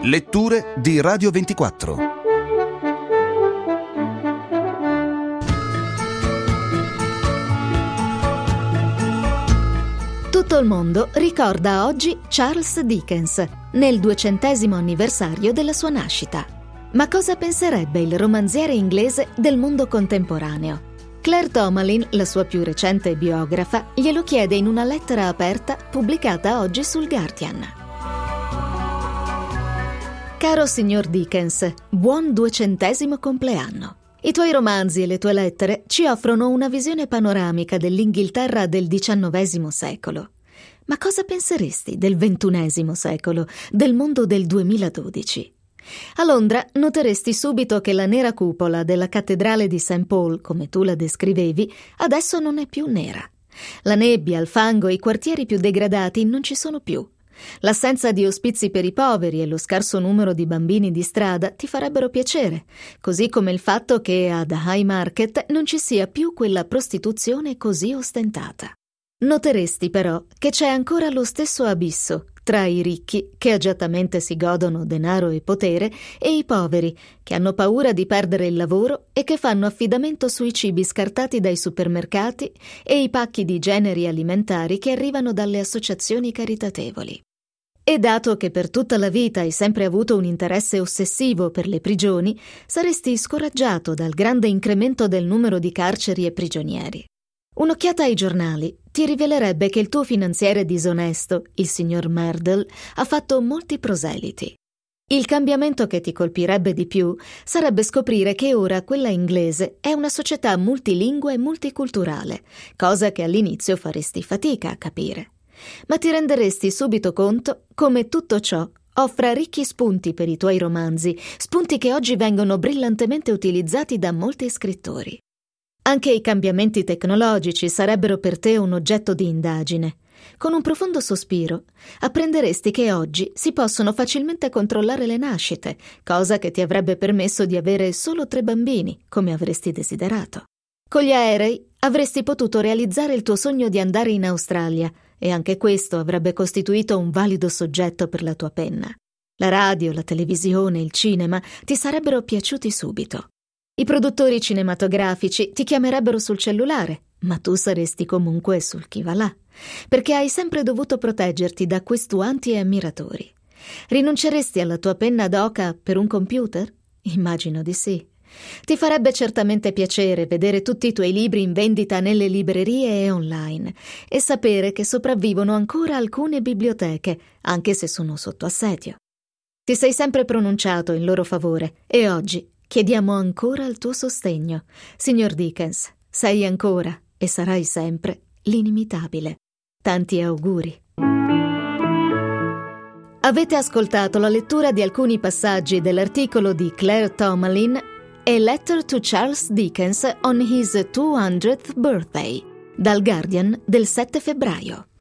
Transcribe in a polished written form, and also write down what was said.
Letture di Radio 24. Tutto il mondo ricorda oggi Charles Dickens, nel 200° anniversario della sua nascita. Ma cosa penserebbe il romanziere inglese del mondo contemporaneo? Claire Tomalin, la sua più recente biografa, glielo chiede in una lettera aperta pubblicata oggi sul Guardian. Caro signor Dickens, buon 200° compleanno. I tuoi romanzi e le tue lettere ci offrono una visione panoramica dell'Inghilterra del XIX secolo. Ma cosa penseresti del XXI secolo, del mondo del 2012? A Londra noteresti subito che la nera cupola della cattedrale di St. Paul, come tu la descrivevi, adesso non è più nera. La nebbia, il fango e i quartieri più degradati non ci sono più. L'assenza di ospizi per i poveri e lo scarso numero di bambini di strada ti farebbero piacere, così come il fatto che ad Haymarket non ci sia più quella prostituzione così ostentata. Noteresti però che c'è ancora lo stesso abisso tra i ricchi, che agiatamente si godono denaro e potere, e i poveri, che hanno paura di perdere il lavoro e che fanno affidamento sui cibi scartati dai supermercati e i pacchi di generi alimentari che arrivano dalle associazioni caritatevoli. E dato che per tutta la vita hai sempre avuto un interesse ossessivo per le prigioni, saresti scoraggiato dal grande incremento del numero di carceri e prigionieri. Un'occhiata ai giornali ti rivelerebbe che il tuo finanziere disonesto, il signor Merdle, ha fatto molti proseliti. Il cambiamento che ti colpirebbe di più sarebbe scoprire che ora quella inglese è una società multilingue e multiculturale, cosa che all'inizio faresti fatica a capire. Ma ti renderesti subito conto come tutto ciò offra ricchi spunti per i tuoi romanzi, spunti che oggi vengono brillantemente utilizzati da molti scrittori. Anche i cambiamenti tecnologici sarebbero per te un oggetto di indagine. Con un profondo sospiro, apprenderesti che oggi si possono facilmente controllare le nascite, cosa che ti avrebbe permesso di avere solo 3 bambini, come avresti desiderato. Con gli aerei avresti potuto realizzare il tuo sogno di andare in Australia, e anche questo avrebbe costituito un valido soggetto per la tua penna. La radio, la televisione, il cinema ti sarebbero piaciuti subito. I produttori cinematografici ti chiamerebbero sul cellulare, ma tu saresti comunque sul chi va là, perché hai sempre dovuto proteggerti da questuanti e ammiratori. Rinunceresti alla tua penna d'oca per un computer? Immagino di sì. Ti farebbe certamente piacere vedere tutti i tuoi libri in vendita nelle librerie e online e sapere che sopravvivono ancora alcune biblioteche, anche se sono sotto assedio. Ti sei sempre pronunciato in loro favore e oggi chiediamo ancora il tuo sostegno. Signor Dickens, sei ancora e sarai sempre l'inimitabile. Tanti auguri. Avete ascoltato la lettura di alcuni passaggi dell'articolo di Claire Tomalin, A Letter to Charles Dickens on his 200th Birthday, dal Guardian del 7 febbraio.